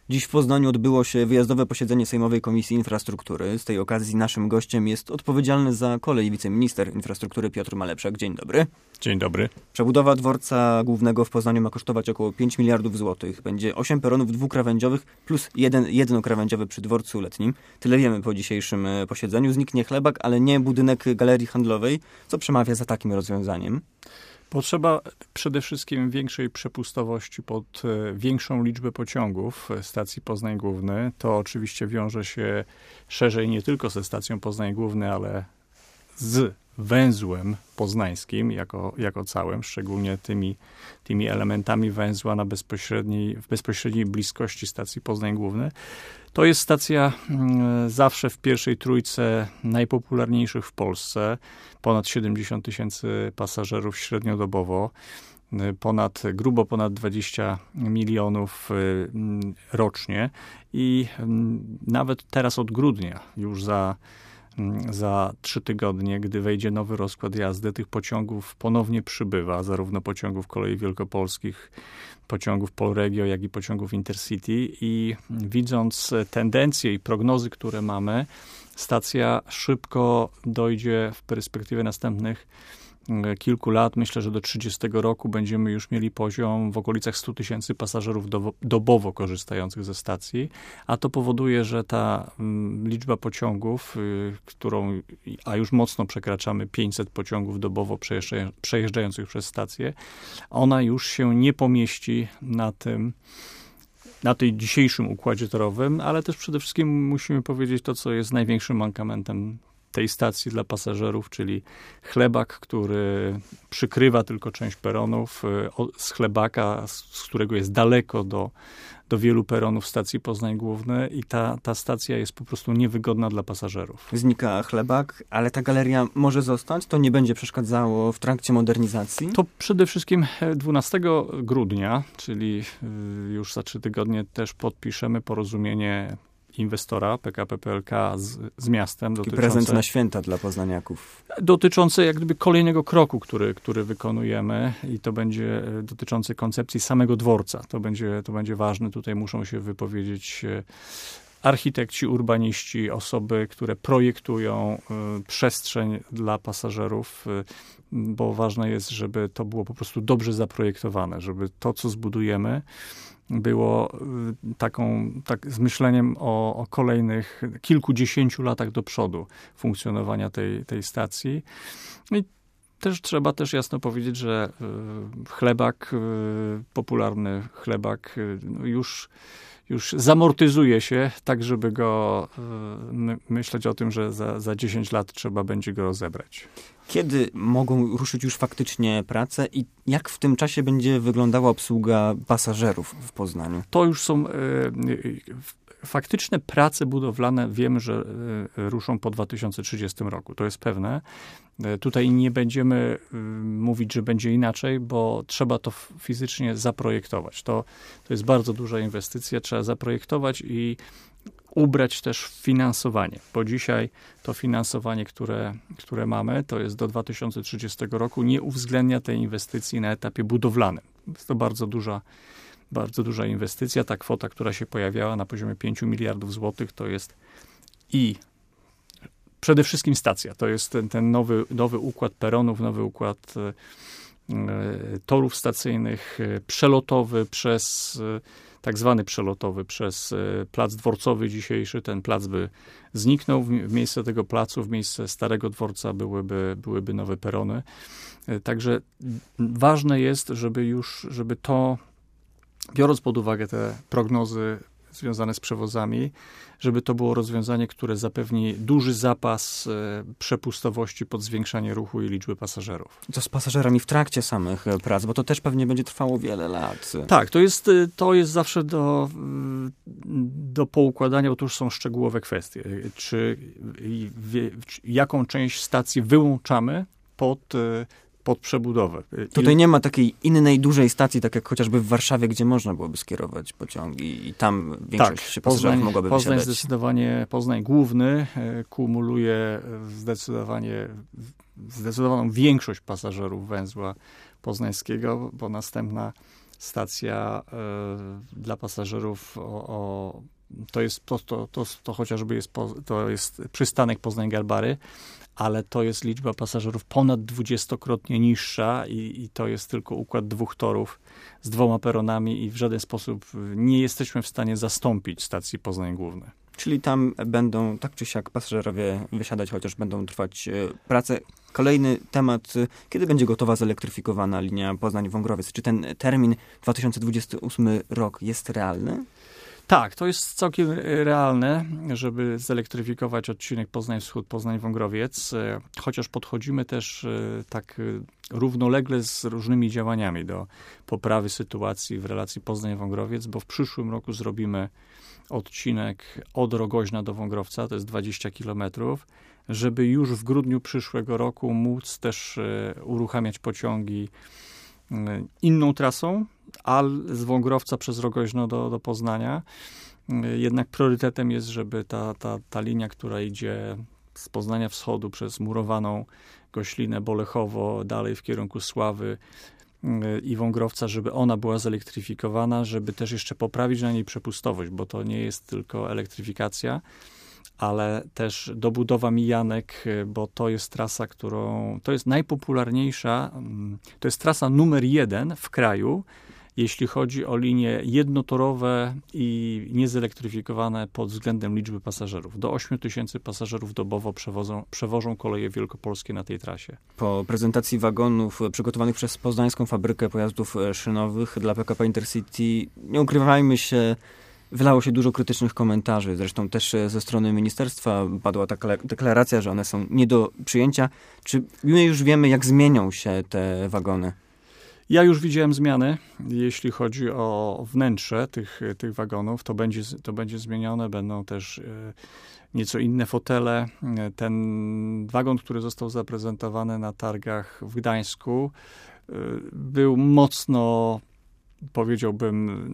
Dziś w Poznaniu odbyło się wyjazdowe posiedzenie Sejmowej Komisji Infrastruktury. Z tej okazji naszym gościem jest odpowiedzialny za kolej wiceminister infrastruktury Piotr Malepszak. Dzień dobry. Dzień dobry. Przebudowa dworca głównego w Poznaniu ma kosztować około 5 miliardów złotych. Będzie 8 peronów dwukrawędziowych plus jeden jednokrawędziowy przy dworcu letnim. Tyle wiemy po dzisiejszym posiedzeniu. Zniknie chlebak, ale nie budynek galerii handlowej. Co przemawia za takim rozwiązaniem? Potrzeba przede wszystkim większej przepustowości pod większą liczbę pociągów stacji Poznań Główny. To oczywiście wiąże się szerzej nie tylko ze stacją Poznań Główny, ale z węzłem poznańskim jako całym, szczególnie tymi elementami węzła w bezpośredniej bliskości stacji Poznań Główny. To jest stacja zawsze w pierwszej trójce najpopularniejszych w Polsce. Ponad 70 tysięcy pasażerów średniodobowo. Grubo ponad 20 milionów rocznie. I nawet teraz od grudnia, już za 3 tygodnie, gdy wejdzie nowy rozkład jazdy, tych pociągów ponownie przybywa, zarówno pociągów kolei wielkopolskich, pociągów Polregio, jak i pociągów Intercity i widząc tendencje i prognozy, które mamy, stacja szybko dojdzie w perspektywie następnych kilku lat. Myślę, że do 30 roku będziemy już mieli poziom w okolicach 100 tysięcy pasażerów dobowo korzystających ze stacji, a to powoduje, że ta liczba pociągów, a już mocno przekraczamy 500 pociągów dobowo przejeżdżających przez stację, ona już się nie pomieści na tej dzisiejszym układzie torowym, ale też przede wszystkim musimy powiedzieć to, co jest największym mankamentem tej stacji dla pasażerów, czyli chlebak, który przykrywa tylko część peronów. Z chlebaka, z którego jest daleko do wielu peronów stacji Poznań Główny i ta stacja jest po prostu niewygodna dla pasażerów. Znika chlebak, ale ta galeria może zostać? To nie będzie przeszkadzało w trakcie modernizacji? To przede wszystkim 12 grudnia, czyli już za 3 tygodnie też podpiszemy porozumienie inwestora PKP PLK z miastem. Prezent na święta dla poznaniaków. Dotyczący jak gdyby kolejnego kroku, który wykonujemy i to będzie dotyczący koncepcji samego dworca. To będzie ważne. Tutaj muszą się wypowiedzieć architekci, urbaniści, osoby, które projektują przestrzeń dla pasażerów, bo ważne jest, żeby to było po prostu dobrze zaprojektowane, żeby to, co zbudujemy, było z myśleniem o kolejnych kilkudziesięciu latach do przodu funkcjonowania tej stacji. I trzeba jasno powiedzieć, że chlebak, popularny chlebak już zamortyzuje się, tak żeby go myśleć o tym, że za 10 lat trzeba będzie go rozebrać. Kiedy mogą ruszyć już faktycznie prace i jak w tym czasie będzie wyglądała obsługa pasażerów w Poznaniu? To już są faktyczne prace budowlane. Wiemy, że ruszą po 2030 roku. To jest pewne. Tutaj nie będziemy mówić, że będzie inaczej, bo trzeba to fizycznie zaprojektować. To jest bardzo duża inwestycja. Trzeba zaprojektować i ubrać też w finansowanie, bo dzisiaj to finansowanie, które mamy, to jest do 2030 roku, nie uwzględnia tej inwestycji na etapie budowlanym. Jest to bardzo duża inwestycja. Ta kwota, która się pojawiała na poziomie 5 miliardów złotych, to jest i przede wszystkim stacja. To jest ten nowy układ peronów, nowy układ torów stacyjnych, przelotowy tak zwany przelotowy przez plac dworcowy dzisiejszy. Ten plac by zniknął. W miejsce tego placu, w miejsce starego dworca byłyby nowe perony. Także ważne jest, żeby to, biorąc pod uwagę te prognozy związane z przewozami, żeby to było rozwiązanie, które zapewni duży zapas przepustowości pod zwiększanie ruchu i liczby pasażerów. Co z pasażerami w trakcie samych prac, bo to też pewnie będzie trwało wiele lat. Tak, to jest zawsze do poukładania, bo to już są szczegółowe kwestie. Jaką część stacji wyłączamy pod przebudowę. Tutaj nie ma takiej innej dużej stacji, tak jak chociażby w Warszawie, gdzie można byłoby skierować pociągi i tam większość pasażerów mogłaby wysiadać. Poznań Główny kumuluje zdecydowaną większość pasażerów węzła poznańskiego, bo następna stacja dla pasażerów to chociażby to jest przystanek Poznań-Garbary, ale to jest liczba pasażerów ponad 20-krotnie niższa i to jest tylko układ 2 torów z 2 peronami i w żaden sposób nie jesteśmy w stanie zastąpić stacji Poznań Główny. Czyli tam będą tak czy siak pasażerowie wysiadać, chociaż będą trwać prace. Kolejny temat, kiedy będzie gotowa zelektryfikowana linia Poznań-Wągrowiec? Czy ten termin 2028 rok jest realny? Tak, to jest całkiem realne, żeby zelektryfikować odcinek Poznań Wschód, Poznań Wągrowiec, chociaż podchodzimy też tak równolegle z różnymi działaniami do poprawy sytuacji w relacji Poznań-Wągrowiec, bo w przyszłym roku zrobimy odcinek od Rogoźna do Wągrowca, to jest 20 kilometrów, żeby już w grudniu przyszłego roku móc też uruchamiać pociągi inną trasą, a z Wągrowca przez Rogoźno do Poznania. Jednak priorytetem jest, żeby ta linia, która idzie z Poznania Wschodu przez Murowaną, Goślinę, Bolechowo, dalej w kierunku Sławy i Wągrowca, żeby ona była zelektryfikowana, żeby też jeszcze poprawić na niej przepustowość, bo to nie jest tylko elektryfikacja, ale też dobudowa mijanek, bo to jest trasa, to jest najpopularniejsza, to jest trasa numer 1 w kraju, jeśli chodzi o linie jednotorowe i niezelektryfikowane pod względem liczby pasażerów. Do 8 000 pasażerów dobowo przewożą koleje wielkopolskie na tej trasie. Po prezentacji wagonów przygotowanych przez Poznańską Fabrykę Pojazdów Szynowych dla PKP Intercity, nie ukrywajmy się, wylało się dużo krytycznych komentarzy. Zresztą też ze strony ministerstwa padła taka deklaracja, że one są nie do przyjęcia. Czy my już wiemy, jak zmienią się te wagony? Ja już widziałem zmiany, jeśli chodzi o wnętrze tych wagonów. To będzie zmienione, będą też nieco inne fotele. Ten wagon, który został zaprezentowany na targach w Gdańsku, był mocno, powiedziałbym,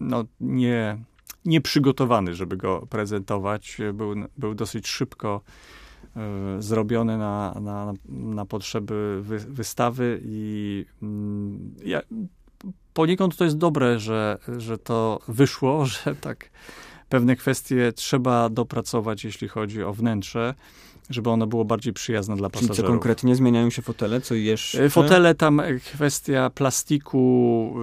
nieprzygotowany, żeby go prezentować. Był dosyć szybko zrobiony na potrzeby wystawy i poniekąd to jest dobre, że to wyszło, że tak pewne kwestie trzeba dopracować, jeśli chodzi o wnętrze, żeby ono było bardziej przyjazne dla pasażerów. Czyli co konkretnie? Zmieniają się fotele? Co jeszcze? Fotele, tam kwestia plastiku,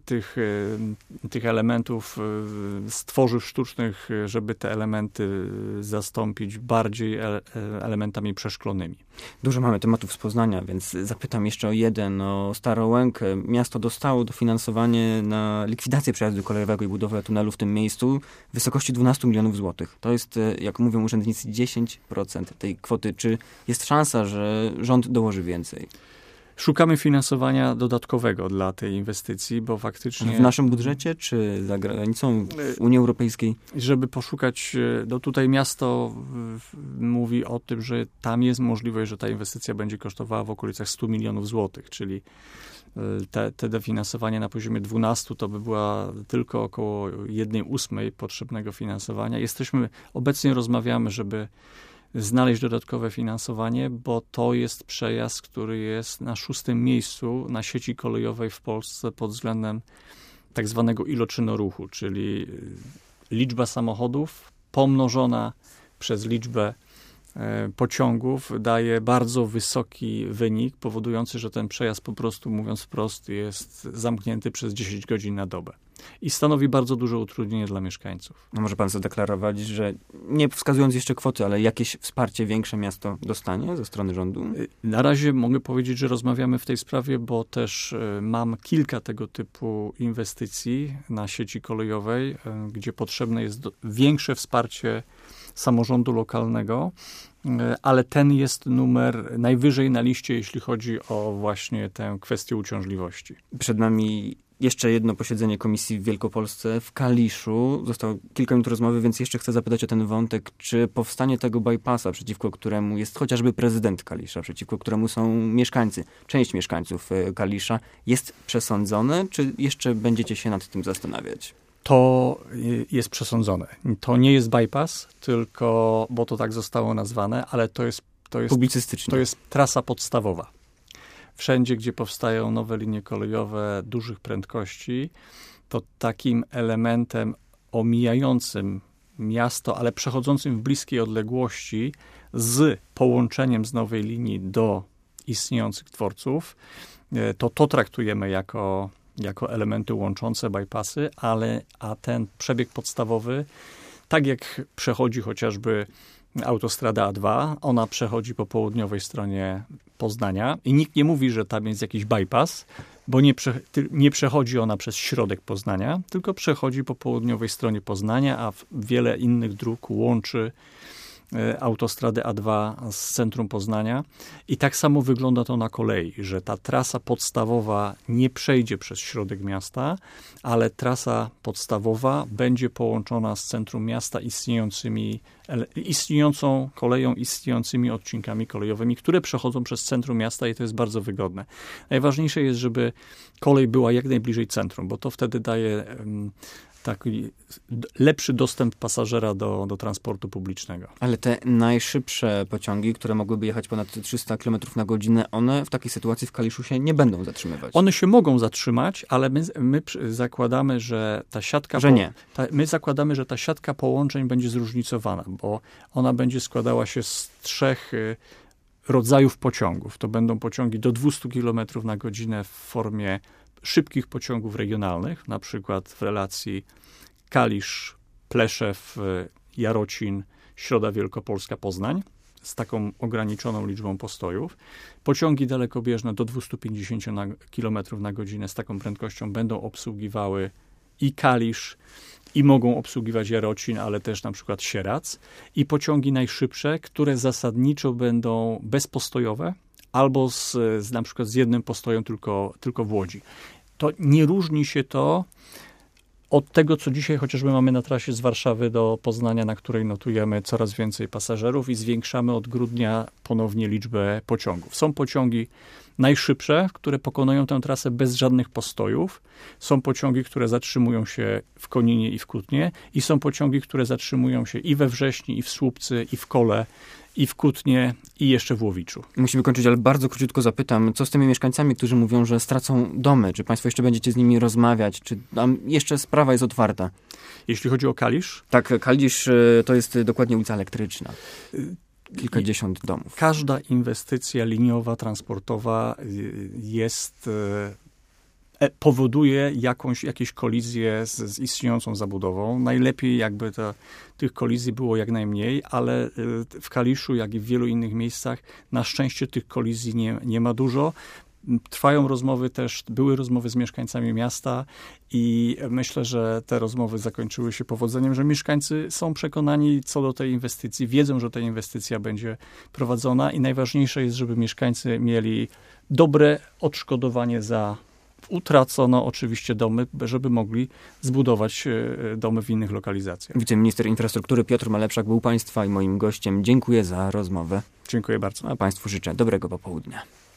tych elementów z tworzyw sztucznych, żeby te elementy zastąpić bardziej elementami przeszklonymi. Dużo mamy tematów z Poznania, więc zapytam jeszcze o jeden, o Starą Łękę. Miasto dostało dofinansowanie na likwidację przejazdu kolejowego i budowę tunelu w tym miejscu w wysokości 12 milionów złotych. To jest, jak mówią urzędnicy, 10% tej kwoty. Czy jest szansa, że rząd dołoży więcej? Szukamy finansowania dodatkowego dla tej inwestycji, bo faktycznie... W naszym budżecie, czy za granicą, w Unii Europejskiej? Żeby poszukać, tutaj miasto mówi o tym, że tam jest możliwość, że ta inwestycja będzie kosztowała w okolicach 100 milionów złotych, czyli te dofinansowanie na poziomie 12 to by była tylko około 1/8 potrzebnego finansowania. Obecnie rozmawiamy, żeby znaleźć dodatkowe finansowanie, bo to jest przejazd, który jest na 6. miejscu na sieci kolejowej w Polsce pod względem tak zwanego iloczynu ruchu, czyli liczba samochodów pomnożona przez liczbę pociągów daje bardzo wysoki wynik, powodujący, że ten przejazd po prostu, mówiąc wprost, jest zamknięty przez 10 godzin na dobę. I stanowi bardzo duże utrudnienie dla mieszkańców. No może pan zadeklarować, że nie wskazując jeszcze kwoty, ale jakieś wsparcie większe miasto dostanie ze strony rządu? Na razie mogę powiedzieć, że rozmawiamy w tej sprawie, bo też mam kilka tego typu inwestycji na sieci kolejowej, gdzie potrzebne jest większe wsparcie samorządu lokalnego, ale ten jest numer najwyżej na liście, jeśli chodzi o właśnie tę kwestię uciążliwości. Przed nami jeszcze jedno posiedzenie komisji w Wielkopolsce, w Kaliszu. Zostało kilka minut rozmowy, więc jeszcze chcę zapytać o ten wątek. Czy powstanie tego bypassa, przeciwko któremu jest chociażby prezydent Kalisza, przeciwko któremu są mieszkańcy, część mieszkańców Kalisza, jest przesądzone, czy jeszcze będziecie się nad tym zastanawiać? To jest przesądzone. To nie jest bypass, tylko, bo to tak zostało nazwane, ale to jest publicystycznie. To jest trasa podstawowa. wszędzie, gdzie powstają nowe linie kolejowe dużych prędkości, to takim elementem omijającym miasto, ale przechodzącym w bliskiej odległości z połączeniem z nowej linii do istniejących dworców, to traktujemy jako elementy łączące bypassy, a ten przebieg podstawowy, tak jak przechodzi chociażby autostrada A2, ona przechodzi po południowej stronie Poznania i nikt nie mówi, że tam jest jakiś bypass, bo nie przechodzi ona przez środek Poznania, tylko przechodzi po południowej stronie Poznania, a wiele innych dróg łączy autostradę A2 z centrum Poznania. I tak samo wygląda to na kolei, że ta trasa podstawowa nie przejdzie przez środek miasta, ale trasa podstawowa będzie połączona z centrum miasta istniejącą koleją, istniejącymi odcinkami kolejowymi, które przechodzą przez centrum miasta i to jest bardzo wygodne. Najważniejsze jest, żeby kolej była jak najbliżej centrum, bo to wtedy daje taki lepszy dostęp pasażera do transportu publicznego. Ale te najszybsze pociągi, które mogłyby jechać ponad 300 km na godzinę, one w takiej sytuacji w Kaliszu się nie będą zatrzymywać. One się mogą zatrzymać, ale my zakładamy, że ta siatka... My zakładamy, że ta siatka połączeń będzie zróżnicowana, bo ona będzie składała się z 3 rodzajów pociągów. To będą pociągi do 200 km na godzinę w formie szybkich pociągów regionalnych, na przykład w relacji Kalisz, Pleszew, Jarocin, Środa Wielkopolska, Poznań, z taką ograniczoną liczbą postojów. Pociągi dalekobieżne do 250 km na godzinę z taką prędkością będą obsługiwały i Kalisz, i mogą obsługiwać Jarocin, ale też na przykład Sieradz. I pociągi najszybsze, które zasadniczo będą bezpostojowe, albo na przykład z jednym postojem tylko w Łodzi. To nie różni się to od tego, co dzisiaj chociażby mamy na trasie z Warszawy do Poznania, na której notujemy coraz więcej pasażerów i zwiększamy od grudnia ponownie liczbę pociągów. Są pociągi najszybsze, które pokonują tę trasę bez żadnych postojów. Są pociągi, które zatrzymują się w Koninie i w Kutnie i są pociągi, które zatrzymują się i we Wrześni, i w Słupcy, i w Kole, i w Kutnie, i jeszcze w Łowiczu. Musimy kończyć, ale bardzo króciutko zapytam, co z tymi mieszkańcami, którzy mówią, że stracą domy? Czy państwo jeszcze będziecie z nimi rozmawiać? Czy tam jeszcze sprawa jest otwarta? Jeśli chodzi o Kalisz? Tak, Kalisz to jest dokładnie ulica Elektryczna. Kilkadziesiąt domów. Każda inwestycja liniowa, transportowa powoduje jakieś kolizje z istniejącą zabudową. Najlepiej jakby tych kolizji było jak najmniej, ale w Kaliszu, jak i w wielu innych miejscach, na szczęście tych kolizji nie ma dużo. Trwają rozmowy też, były rozmowy z mieszkańcami miasta i myślę, że te rozmowy zakończyły się powodzeniem, że mieszkańcy są przekonani co do tej inwestycji, wiedzą, że ta inwestycja będzie prowadzona i najważniejsze jest, żeby mieszkańcy mieli dobre odszkodowanie za utracono oczywiście domy, żeby mogli zbudować domy w innych lokalizacjach. Wiceminister infrastruktury Piotr Malepszak był państwa i moim gościem. Dziękuję za rozmowę. Dziękuję bardzo. A państwu życzę dobrego popołudnia.